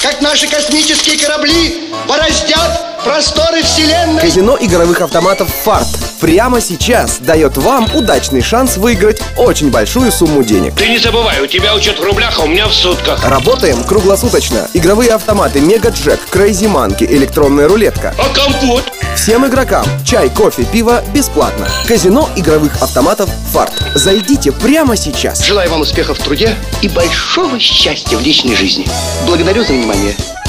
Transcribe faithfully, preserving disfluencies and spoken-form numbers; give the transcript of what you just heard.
как наши космические корабли бороздят просторы вселенной. Казино игровых автоматов «Фарт» прямо сейчас дает вам удачный шанс выиграть очень большую сумму денег. Ты не забывай, у тебя учет в рублях, а у меня в сутках. Работаем круглосуточно. Игровые автоматы «Мега Джек», «Крейзи Манки», электронная рулетка. А компот? Всем игрокам чай, кофе, пиво бесплатно. Казино игровых автоматов «Фарт». Зайдите прямо сейчас. Желаю вам успехов в труде и большого счастья в личной жизни. Благодарю за внимание.